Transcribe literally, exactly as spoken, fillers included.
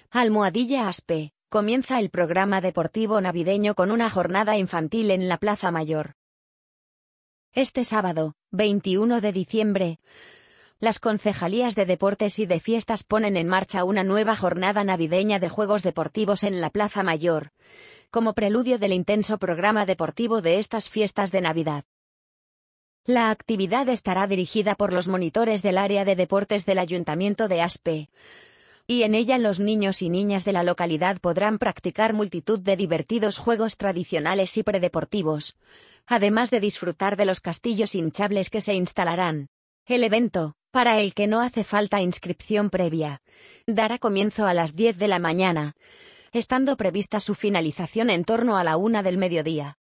Almohadilla Aspe, comienza el programa deportivo navideño con una jornada infantil en la Plaza Mayor. Este sábado, veintiuno de diciembre, las concejalías de deportes y de fiestas ponen en marcha una nueva jornada navideña de juegos deportivos en la Plaza Mayor, como preludio del intenso programa deportivo de estas fiestas de Navidad. La actividad estará dirigida por los monitores del área de deportes del Ayuntamiento de Aspe, y en ella los niños y niñas de la localidad podrán practicar multitud de divertidos juegos tradicionales y predeportivos, además de disfrutar de los castillos hinchables que se instalarán. El evento, para el que no hace falta inscripción previa, dará comienzo a las diez de la mañana, estando prevista su finalización en torno a la una del mediodía.